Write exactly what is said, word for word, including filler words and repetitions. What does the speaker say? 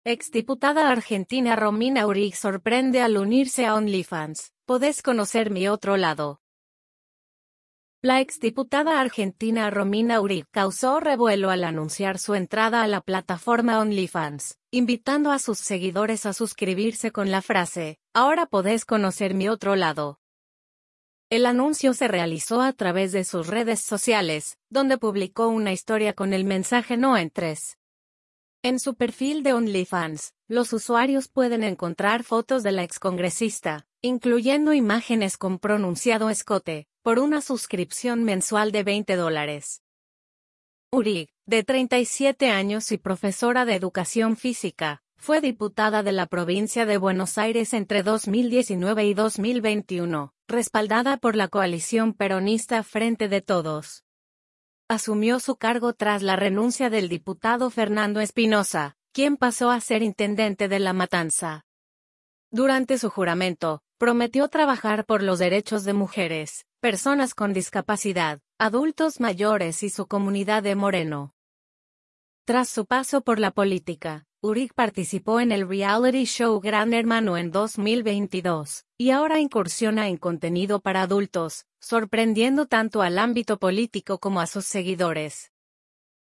Exdiputada argentina Romina Urig sorprende al unirse a OnlyFans. Podés conocer mi otro lado. La exdiputada argentina Romina Urig causó revuelo al anunciar su entrada a la plataforma OnlyFans, invitando a sus seguidores a suscribirse con la frase, "Ahora podés conocer mi otro lado". El anuncio se realizó a través de sus redes sociales, donde publicó una historia con el mensaje "No entres". En su perfil de OnlyFans, los usuarios pueden encontrar fotos de la excongresista, incluyendo imágenes con pronunciado escote, por una suscripción mensual de veinte dólares. Urig, de treinta y siete años y profesora de educación física, fue diputada de la provincia de Buenos Aires entre dos mil diecinueve y dos mil veintiuno, respaldada por la coalición peronista Frente de Todos. Asumió su cargo tras la renuncia del diputado Fernando Espinosa, quien pasó a ser intendente de La Matanza. Durante su juramento, prometió trabajar por los derechos de mujeres, personas con discapacidad, adultos mayores y su comunidad de Moreno. Tras su paso por la política, Urig participó en el reality show Gran Hermano en dos mil veintidós, y ahora incursiona en contenido para adultos, sorprendiendo tanto al ámbito político como a sus seguidores.